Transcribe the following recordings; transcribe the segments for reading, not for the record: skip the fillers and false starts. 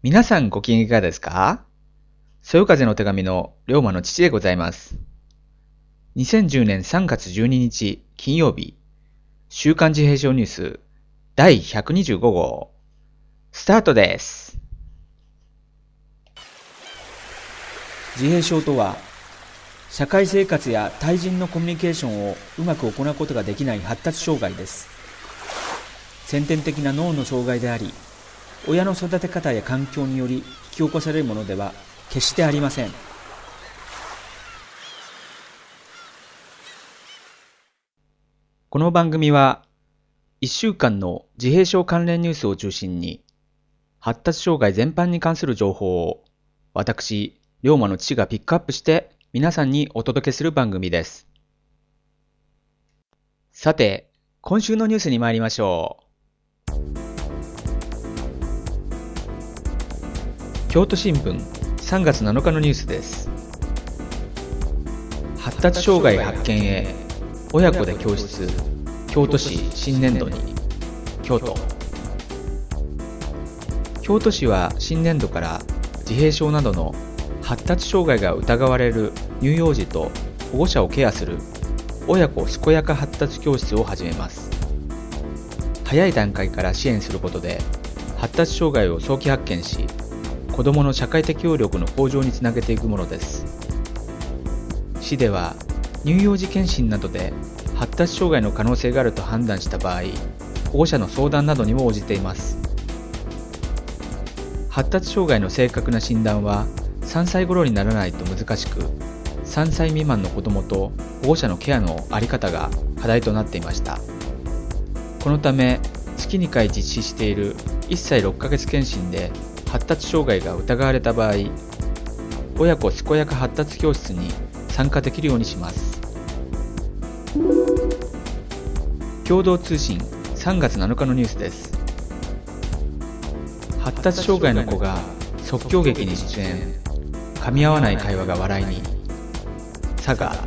皆さんご機嫌いかがですか？そよ風の手紙の龍馬の父でございます。2010年3月12日金曜日、週刊自閉症ニュース第125号、スタートです。 自閉症とは、社会生活や対人のコミュニケーションをうまく行うことができない発達障害です。先天的な脳の障害であり、親の育て方や環境により引き起こされるものでは決してありません。 この番組は1週間の自閉症関連ニュースを中心に発達障害全般に関する情報を私、龍馬の父がピックアップして皆さんにお届けする番組です。さて、今週のニュースに参りましょう。京都新聞3月7日のニュースです。発達障害発見へ親子で教室、京都市新年度に。京都市は新年度から自閉症などの発達障害が疑われる乳幼児と保護者をケアする親子健やか発達教室を始めます。早い段階から支援することで発達障害を早期発見し、子どもの社会適応力の向上につなげていくものです。市では乳幼児検診などで発達障害の可能性があると判断した場合、保護者の相談などにも応じています。発達障害の正確な診断は3歳頃にならないと難しく、3歳未満の子どもと保護者のケアの在り方が課題となっていました。このため月2回実施している1歳6ヶ月検診で発達障害が疑われた場合、親子健やか発達教室に参加できるようにします。共同通信3月7日のニュースです。発達障害の子が即興劇に出演、噛み合わない会話が笑いに。佐賀。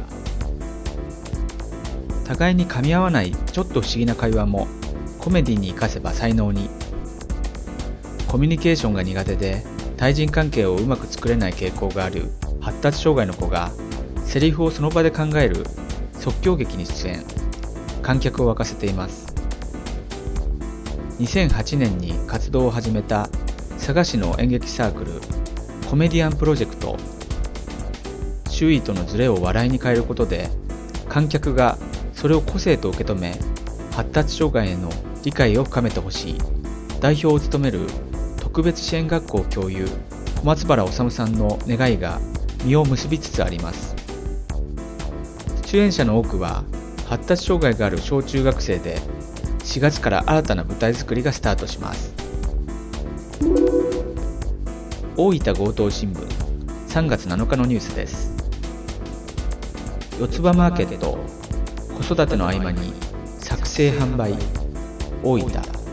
互いに噛み合わないちょっと不思議な会話もコメディに生かせば才能に。コミュニケーションが苦手で対人関係をうまく作れない傾向がある発達障害の子がセリフをその場で考える即興劇に出演、観客を沸かせています。2008年に活動を始めた佐賀市の演劇サークルコメディアンプロジェクト。周囲とのズレを笑いに変えることで観客がそれを個性と受け止め、発達障害への理解を深めてほしい。代表を務める特別支援学校教諭小松原治さんの願いが実を結びつつあります。出演者の多くは発達障害がある小中学生で、4月から新たな舞台作りがスタートします。大分強盗新聞3月7日のニュースです。四つ葉マーケット、子育ての合間に作成販売。大分。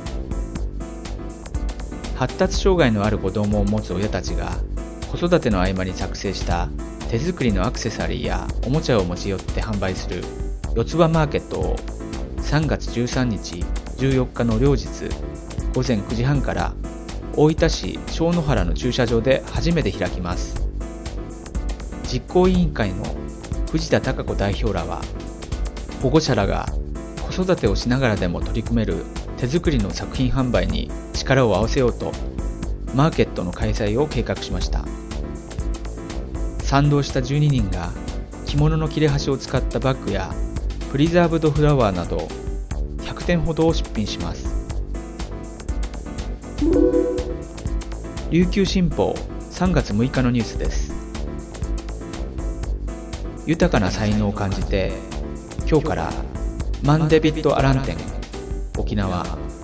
発達障害のある子どもを持つ親たちが子育ての合間に作成した手作りのアクセサリーやおもちゃを持ち寄って販売する四つ葉マーケットを3月13日14日の両日午前9時半から大分市庄野原の駐車場で初めて開きます。実行委員会の藤田孝子代表らは、保護者らが子育てをしながらでも取り組める手作りの作品販売に力を合わせようとマーケットの開催を計画しました。賛同した12人が着物の切れ端を使ったバッグやプリザーブドフラワーなど100点ほどを出品します。琉球新報3月6日のニュースです。豊かな才能を感じて、今日からマンデビッド・アラン展沖縄。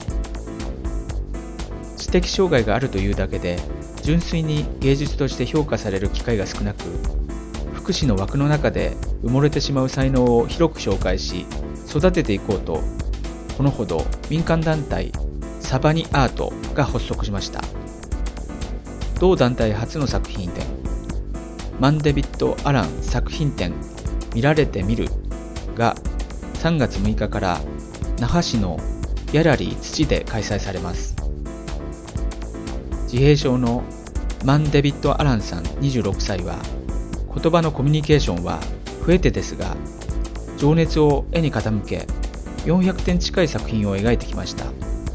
知的障害があるというだけで純粋に芸術として評価される機会が少なく、福祉の枠の中で埋もれてしまう才能を広く紹介し育てていこうと、このほど民間団体サバニアートが発足しました。同団体初の作品展、マンデビッド・アラン作品展見られてみるが3月6日から那覇市のギャラリー土で開催されます。 自閉症のマン・デビッド・アランさん26歳は、言葉のコミュニケーションは不得手ですが、情熱を絵に傾け、400点近い作品を描いてきました。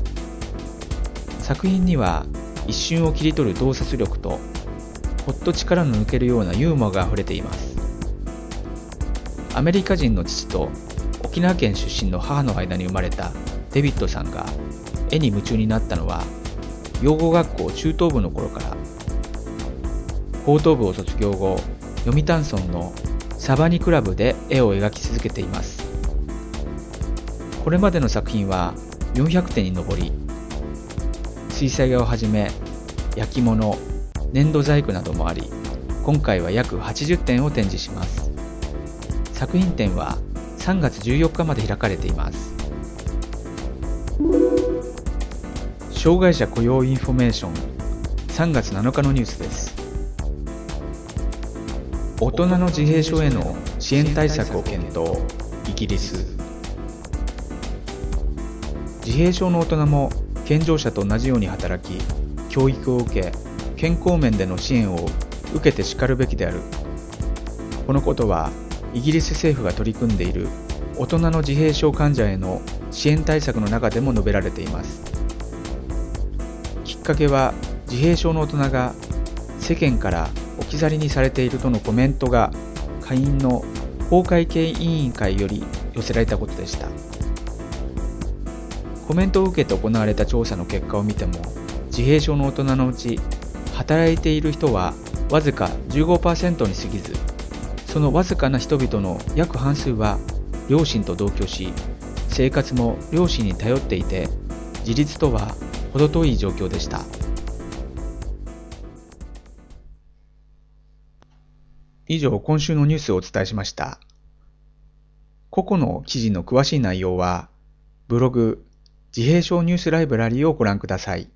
作品には一瞬を切り取る洞察力と、ほっと力の抜けるようなユーモアがあふれています。アメリカ人の父と沖縄県出身の母の間に生まれたデビッドさんが絵に夢中になったのは、養護学校中等部の頃から。高等部を卒業後、読谷村のサバニクラブで絵を描き続けています。これまでの作品は400点に上り、水彩画をはじめ焼き物、粘土細工などもあり、今回は約80点を展示します。作品展は3月14日まで開かれています。障害者雇用インフォメーション3月7日のニュースです。大人の自閉症への支援対策を検討、イギリス。自閉症の大人も健常者と同じように働き、教育を受け、健康面での支援を受けてしかるべきである。このことは、イギリス政府が取り組んでいる大人の自閉症患者への支援対策の中でも述べられています。きっかけは、自閉症の大人が世間から置き去りにされているとのコメントが下院の法会計委員会より寄せられたことでした。コメントを受けて行われた調査の結果を見ても、自閉症の大人のうち働いている人はわずか 15% に過ぎず、そのわずかな人々の約半数は両親と同居し、生活も両親に頼っていて、自立とは程遠い状況でした。以上、今週のニュースをお伝えしました。個々の記事の詳しい内容は、ブログ、自閉症ニュースライブラリーをご覧ください。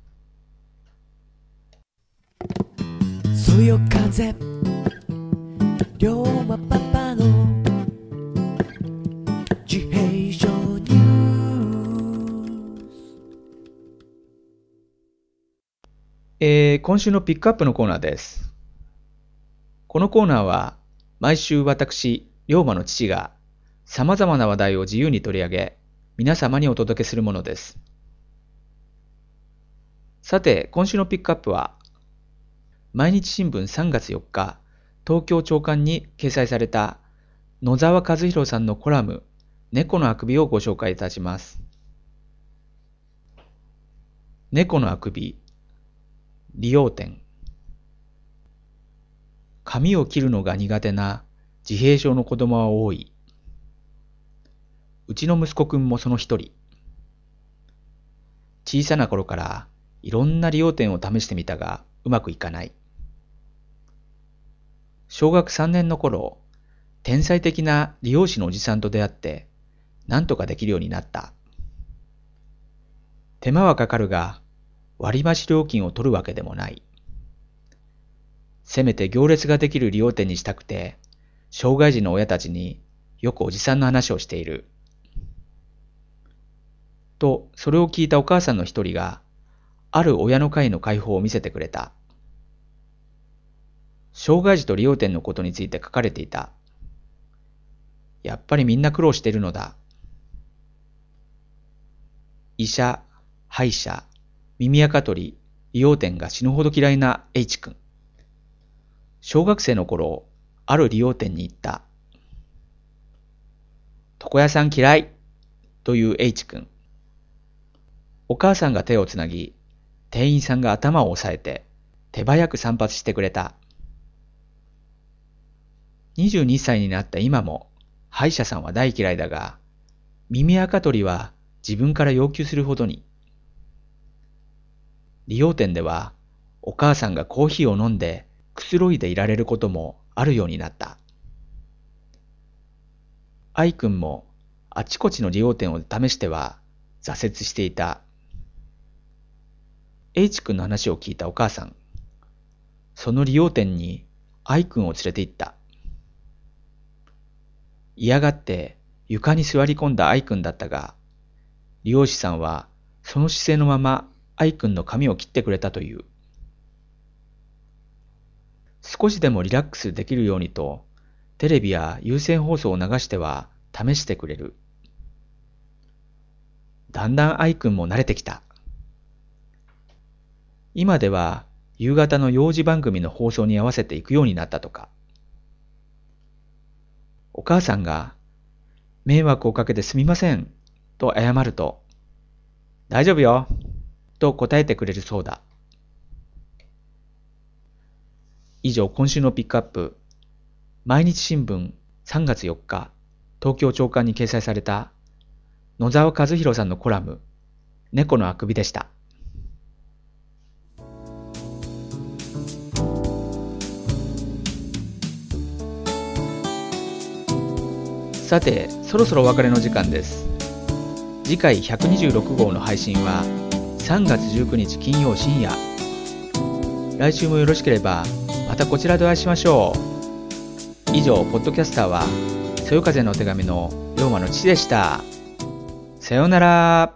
そよ風、龍馬パパの自閉症ニュース。 今週のピックアップのコーナーです。このコーナーは毎週私、龍馬の父が様々な話題を自由に取り上げ、皆様にお届けするものです。さて、今週のピックアップは、毎日新聞3月4日、東京朝刊に掲載された野沢和弘さんのコラム、猫のあくびをご紹介いたします。猫のあくび、利用点。髪を切るのが苦手な自閉症の子供は多い。うちの息子くんもその一人。小さな頃からいろんな利用点を試してみたがうまくいかない。小学3年の頃、天才的な理容師のおじさんと出会って何とかできるようになった。手間はかかるが割増料金を取るわけでもない。せめて行列ができる利用店にしたくて、障害児の親たちによくおじさんの話をしている。と、それを聞いたお母さんの一人が、ある親の会の会報を見せてくれた。障害児と利用店のことについて書かれていた。やっぱりみんな苦労しているのだ。医者、歯医者、耳垢取り、利用店が死ぬほど嫌いな H 君。小学生の頃、ある利用店に行った。床屋さん嫌いという H 君。お母さんが手をつなぎ、店員さんが頭を押さえて、手早く散髪してくれた。22歳になった今も、歯医者さんは大嫌いだが、耳垢取りは自分から要求するほどに。利用店では、お母さんがコーヒーを飲んで、くつろいでいられることもあるようになった。愛くんもあちこちの利用店を試しては挫折していた。H くんの話を聞いたお母さん、その利用店に愛くんを連れて行った。嫌がって床に座り込んだ愛くんだったが、利用師さんはその姿勢のまま愛くんの髪を切ってくれたという。 少しでもリラックスできるようにと、テレビや有線放送を流しては試してくれる。だんだん愛くんも慣れてきた。今では夕方の幼児番組の放送に合わせて行くようになったとか。お母さんが、迷惑をかけてすみません、と謝ると、大丈夫よ、と答えてくれるそうだ。以上、今週のピックアップ。毎日新聞3月4日、東京朝刊に掲載された野沢和弘さんのコラム、猫のあくびでした。さて、そろそろお別れの時間です。次回126号の配信は3月19日金曜深夜。来週もよろしければまたこちらでお会いしましょう。以上、ポッドキャスターはそよ風のお手紙の龍馬の父でした。さようなら。